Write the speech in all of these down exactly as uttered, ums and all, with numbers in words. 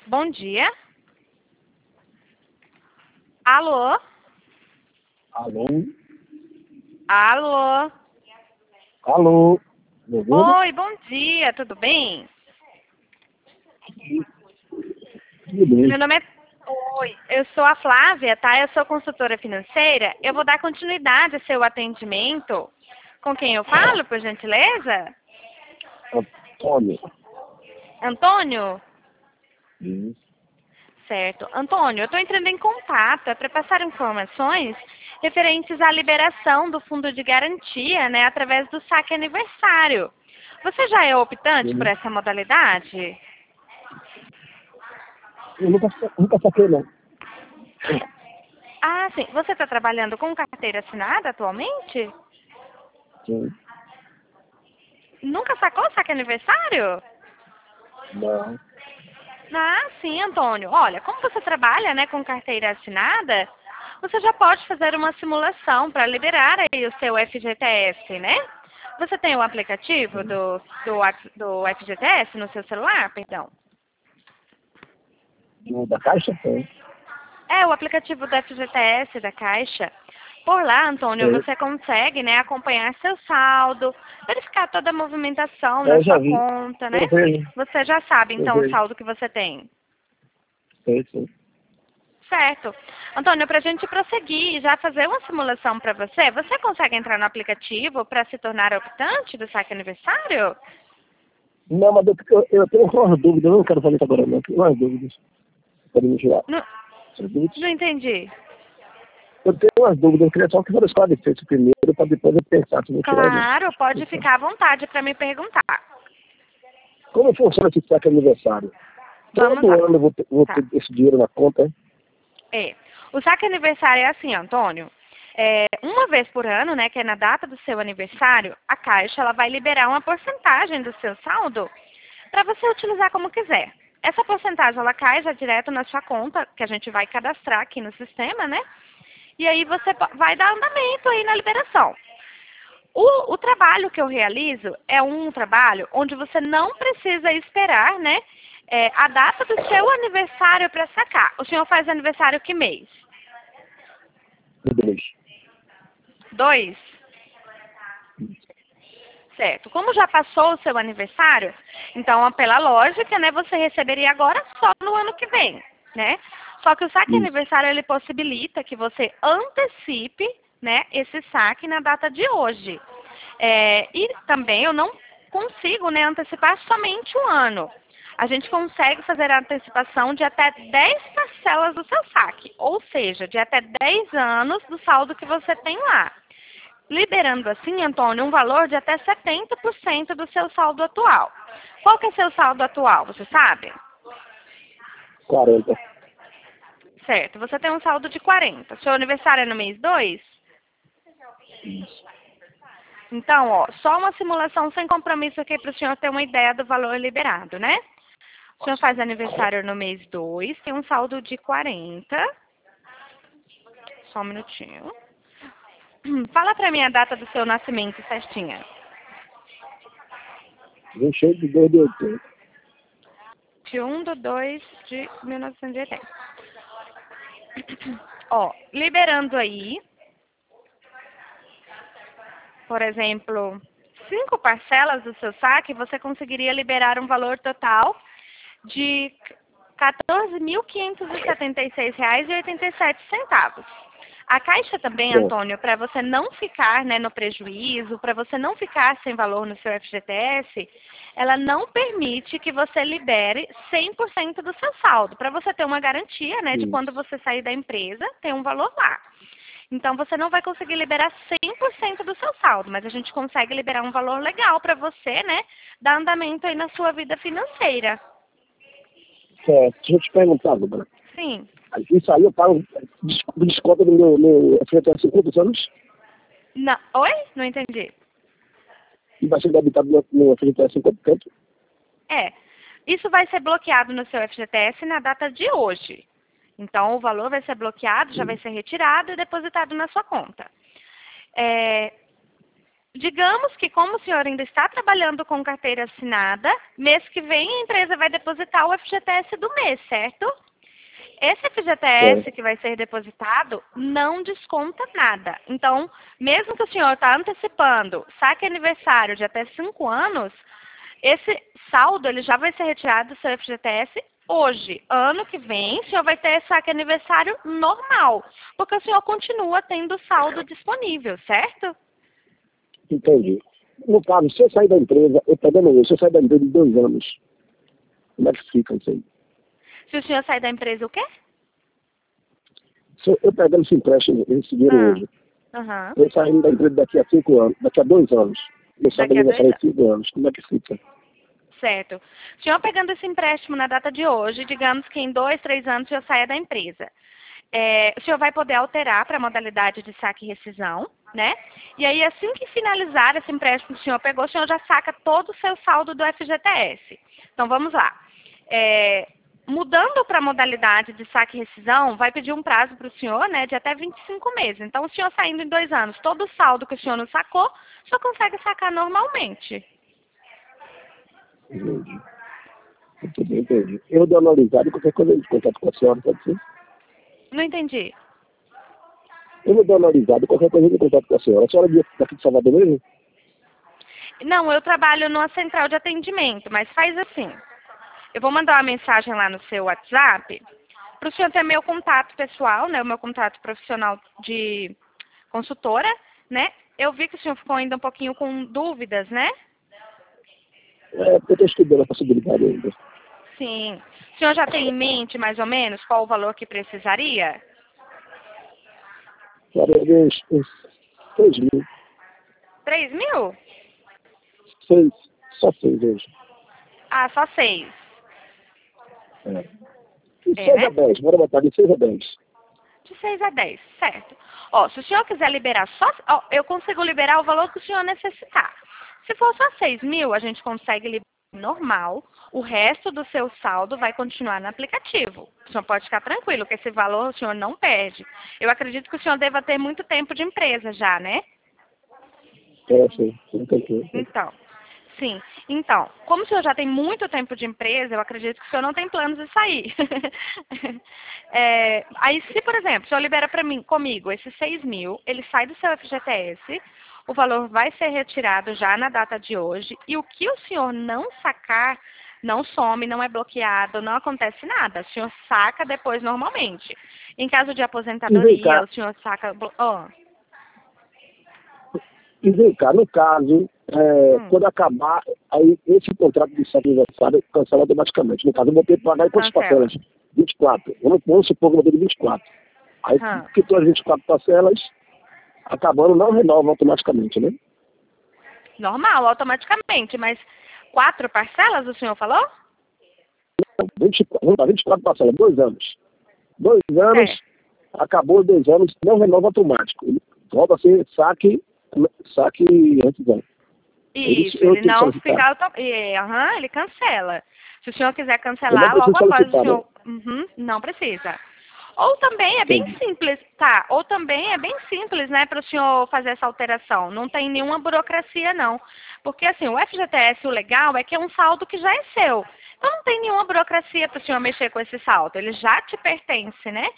Bom dia. Alô? Alô? Alô? Alô? Me ouvindo? Oi, bom dia, tudo bem? Tudo bem. Meu nome é... Oi, eu sou a Flávia, tá? Eu sou consultora financeira. Eu vou dar continuidade ao seu atendimento. Com quem eu falo, por gentileza? Antônio. Antônio? Isso. Certo. Antônio, eu estou entrando em contato, é para passar informações referentes à liberação do fundo de garantia, né, através do saque aniversário. Você já é optante por Sim. essa modalidade? Eu nunca, nunca saquei, não. Ah, sim. Você está trabalhando com carteira assinada atualmente? Sim. Nunca sacou o saque aniversário? Não. Ah, sim, Antônio. Olha, como você trabalha, né, com carteira assinada, você já pode fazer uma simulação para liberar aí o seu F G T S, né? Você tem o aplicativo do, do, do F G T S no seu celular, perdão? Do, da Caixa tem. É, o aplicativo do F G T S da Caixa. Por lá, Antônio, Tem. você consegue, né, acompanhar seu saldo, verificar toda a movimentação É, na eu já sua vi. conta, né? Eu vejo. Você já sabe, Eu então, o vejo. saldo que você tem. Sei, sei. Certo. Antônio, para a gente prosseguir e já fazer uma simulação para você, você consegue entrar no aplicativo para se tornar optante do saque aniversário? Não, mas eu, eu, eu tenho umas dúvidas. Eu não quero fazer isso agora, não. Eu tenho umas dúvidas. Pode me tirar. Não, Serviço. não entendi. Eu tenho umas dúvidas. Eu queria só que você esclarecesse primeiro, para depois eu pensar se eu vou tirar ou não. Claro, pode ficar à vontade para me perguntar. Como funciona esse saque aniversário? Vamos Todo lá. ano eu vou ter, vou Tá. ter esse dinheiro na conta, hein? É. O saque aniversário é assim, Antônio. É, uma vez por ano, né, que é na data do seu aniversário, a Caixa ela vai liberar uma porcentagem do seu saldo para você utilizar como quiser. Essa porcentagem ela cai já direto na sua conta, que a gente vai cadastrar aqui no sistema, né? E aí você po- vai dar andamento aí na liberação. O, o trabalho que eu realizo é um trabalho onde você não precisa esperar, né, é, a data do seu aniversário para sacar. O senhor faz aniversário que mês? Dois. Dois? Certo. Como já passou o seu aniversário, então, pela lógica, né, você receberia agora só no ano que vem, né? Só que o saque Isso. aniversário, ele possibilita que você antecipe, né, esse saque na data de hoje. É, e também eu não consigo, né, antecipar somente um ano. A gente consegue fazer a antecipação de até dez parcelas do seu saque, ou seja, de até dez anos do saldo que você tem lá. Liberando assim, Antônio, um valor de até setenta por cento do seu saldo atual. Qual que é seu saldo atual, você sabe? quarenta. Certo, você tem um saldo de quarenta. Seu aniversário é no mês dois? Isso. Então, ó, só uma simulação sem compromisso aqui para o senhor ter uma ideia do valor liberado, né? O senhor faz aniversário no mês dois, tem um saldo de quarenta. Só um minutinho. Fala para mim a data do seu nascimento certinha. vinte e seis de dois de oitenta. vinte e um de dois de mil novecentos e oitenta. Ó, liberando aí, por exemplo, cinco parcelas do seu saque, você conseguiria liberar um valor total de quatorze mil quinhentos e setenta e seis reais e oitenta e sete centavos. A Caixa também, Bom, Antônio, para você não ficar, né, no prejuízo, para você não ficar sem valor no seu F G T S, ela não permite que você libere cem por cento do seu saldo, para você ter uma garantia, né, de quando isso. você sair da empresa, ter um valor lá. Então, você não vai conseguir liberar cem por cento do seu saldo, mas a gente consegue liberar um valor legal para você, né, dar andamento aí na sua vida financeira. Certo. Deixa eu te perguntar, Débora. Sim. Isso aí eu pago des- desconto do meu, meu F G T S cinquenta anos Não. Oi? Não entendi. e vai ser debitado no meu F G T S cinquenta por cento. É. Isso vai ser bloqueado no seu F G T S na data de hoje. Então, o valor vai ser bloqueado, já vai ser retirado e depositado na sua conta. É, digamos que como o senhor ainda está trabalhando com carteira assinada, mês que vem a empresa vai depositar o F G T S do mês, certo? Esse F G T S É. que vai ser depositado não desconta nada. Então, mesmo que o senhor está antecipando saque aniversário de até cinco anos, esse saldo ele já vai ser retirado do seu F G T S hoje. Ano que vem, o senhor vai ter saque aniversário normal, porque o senhor continua tendo saldo disponível, certo? Entendi. No caso, se eu sair da empresa, eu pegando isso, se eu sair da empresa de dois anos, como é que fica isso aí? Se o senhor sair da empresa, o quê? Se eu, eu pegando esse empréstimo, esse dinheiro Ah, hoje, aham. eu saindo da empresa daqui a cinco anos, daqui a dois anos, eu saio da Daqui a dois aniversário anos. em cinco anos, como é que fica? Certo. O senhor pegando esse empréstimo na data de hoje, digamos que em dois, três anos já saia da empresa. É, o senhor vai poder alterar para a modalidade de saque e rescisão, né? E aí, assim que finalizar esse empréstimo que o senhor pegou, o senhor já saca todo o seu saldo do F G T S. Então, vamos lá. É, mudando para a modalidade de saque e rescisão, vai pedir um prazo para o senhor, né, de até vinte e cinco meses. Então, o senhor saindo em dois anos, todo o saldo que o senhor não sacou, só consegue sacar normalmente. Entendi. Muito bem, entendi. Eu dou uma analisada e qualquer coisa eu contato com a senhora, pode ser? Não entendi. Eu vou dar uma analisada e qualquer coisa eu contato com a senhora. A senhora é daqui de Salvador mesmo? Não, eu trabalho numa central de atendimento, mas faz assim. Eu vou mandar uma mensagem lá no seu WhatsApp para o senhor ter meu contato pessoal, né, o meu contato profissional de consultora, né? Eu vi que o senhor ficou ainda um pouquinho com dúvidas, né? É, porque eu estou estudando a possibilidade ainda. Sim. O senhor já tem em mente, mais ou menos, qual o valor que precisaria? Cara, uns, uns seis mil. Três mil? Seis. Só seis hoje. Ah, só seis. É. De É, seis né? a dez, bora botar de seis a dez. De seis a dez, certo. Ó, se o senhor quiser liberar só... Ó, eu consigo liberar o valor que o senhor necessitar. Se for só seis mil, a gente consegue liberar normal. O resto do seu saldo vai continuar no aplicativo. O senhor pode ficar tranquilo que esse valor o senhor não perde. Eu acredito que o senhor deva ter muito tempo de empresa já, né? É, sim. Entendi. Então, sim. Então, como o senhor já tem muito tempo de empresa, eu acredito que o senhor não tem planos de sair. É, aí, se, por exemplo, o senhor libera para mim, comigo esses seis mil, ele sai do seu F G T S, o valor vai ser retirado já na data de hoje, e o que o senhor não sacar, não some, não é bloqueado, não acontece nada. O senhor saca depois normalmente. Em caso de E vem aposentadoria, cá, o senhor saca... blo- Oh, e vem cá, no caso, é, hum, quando acabar, aí esse contrato de saque aniversário cancela automaticamente. No caso, eu vou ter que pagar em quantas cancela. parcelas? vinte e quatro. Vamos, vamos supor que eu vou ter de vinte e quatro. Aí, Hum. quitou as vinte e quatro parcelas, acabando, não renova automaticamente, né? Normal, automaticamente, mas quatro parcelas o senhor falou? vinte, vamos dar vinte e quatro parcelas, dois anos. Dois anos, Certo. acabou dois anos, não renova automático. Ele volta a ser saque, saque antes. É isso Isso, eu ele tenho que não solicitar. fica auto... é, aham, ele cancela. Se o senhor quiser Eu não cancelar, preciso logo após o solicitar, né? senhor... Uhum, não precisa. Ou também é bem Entendi. simples, tá? Ou também é bem simples, né, para o senhor fazer essa alteração. Não tem nenhuma burocracia, não. Porque, assim, o F G T S, o legal é que é um saldo que já é seu. Então, não tem nenhuma burocracia para o senhor mexer com esse saldo. Ele já te pertence, né?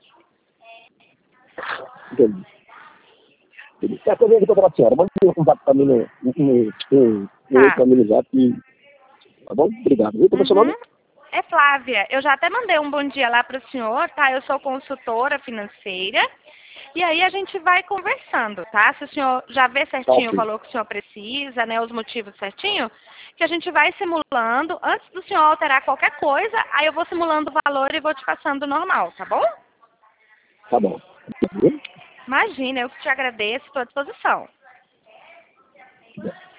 Entendi. Entendi. É a coisa que eu vou falar pra senhora. Manda um contato pra mim no, no, no, no, no Tá. caminho zap. Tá bom? Obrigado. Viu? Como é seu Uhum. nome? É Flávia. Eu já até mandei um bom dia lá para o senhor, tá? Eu sou consultora financeira. E aí a gente vai conversando, tá? Se o senhor já vê Tá, certinho o ok. valor que o senhor precisa, né? Os motivos certinho, que a gente vai simulando. Antes do senhor alterar qualquer coisa, aí eu vou simulando o valor e vou te passando normal, tá bom? Tá bom. Viu? Imagina, eu que te agradeço, estou à disposição.